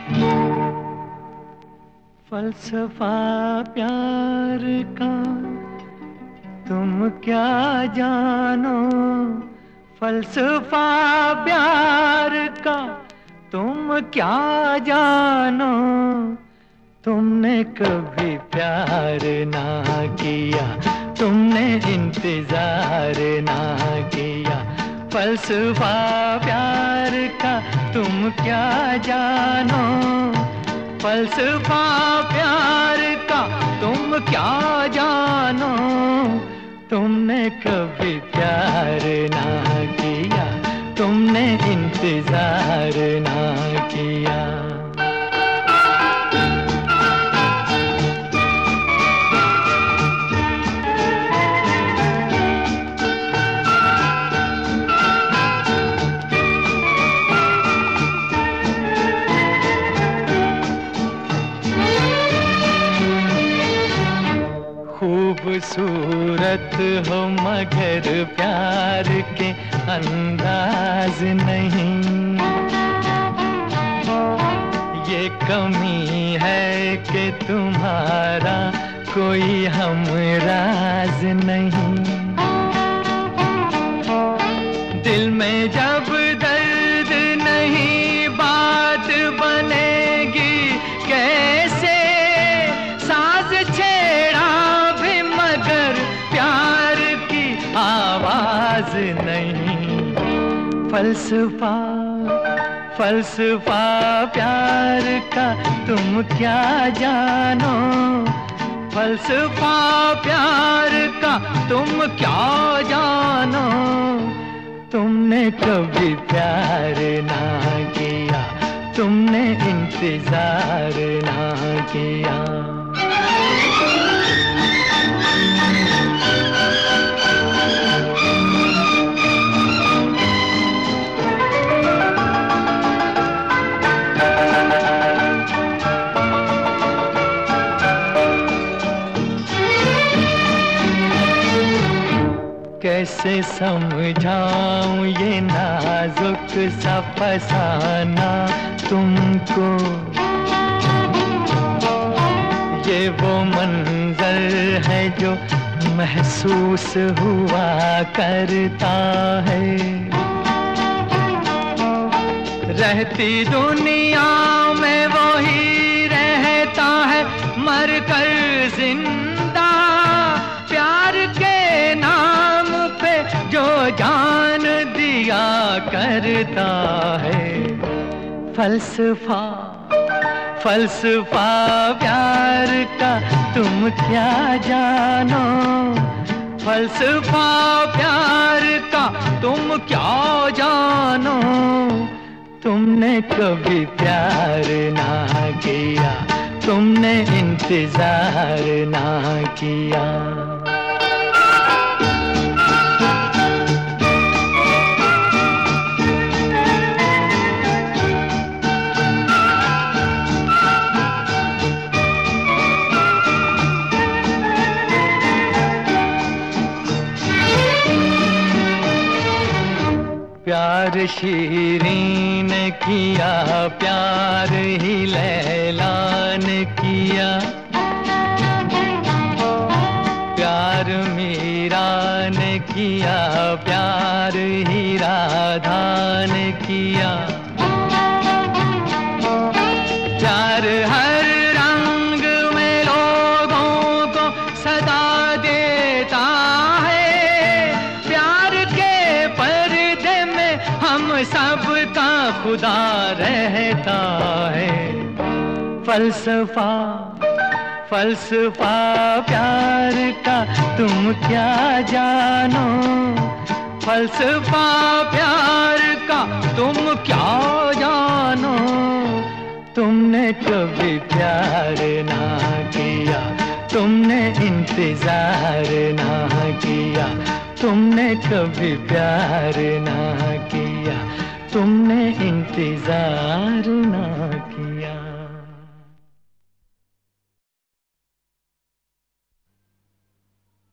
फलसफा प्यार का तुम क्या जानो, फलसफा प्यार का तुम क्या जानो। तुमने कभी प्यार ना किया, तुमने इंतजार ना किया। फलसफा प्यार का तुम क्या जानो, फलसफा प्यार का तुम क्या जानो। तुमने कभी प्यार ना किया, तुमने इंतजार ना किया। खूबसूरत हो मगर प्यार के अंदाज नहीं, ये कमी है कि तुम्हारा कोई हमराज नहीं। दिल में जब दर्द नहीं बात बनेगी कैसे, साज छेड़ा भी मगर प्यार की आवाज नहीं। फलसफा फलसफा प्यार का तुम क्या जानो, फलसफा प्यार का तुम क्या जानो। तुमने कभी प्यार ना किया, तुमने इंतजार ना किया। कैसे समझाऊं ये नाजुक सा फसाना तुमको, ये वो मंजर है जो महसूस हुआ करता है। रहती दुनिया में वो ही रहता है मर कर जिंदा, प्यार के नाम पे जो जान दिया करता है। फलसफा फलसफा प्यार का तुम क्या जानो, फलसफा प्यार का तुम क्या जानो। तुमने कभी प्यार ना किया, तुमने इंतजार ना किया। प्यार शीरीं ने किया, प्यार ही लैला ने किया। प्यार मीरा ने किया, प्यार ही राधा ने किया। प्यार हर रंग में लोगों को सदा देता है, प्यार के पर्दे में हम सबका खुदा रहता है। फलसफा फलसफा प्यार का तुम क्या जानो, फलसफा प्यार का तुम क्या जानो। तुमने कभी प्यार ना किया, तुमने इंतजार ना किया। तुमने कभी प्यार ना किया, तुमने इंतजार ना किया।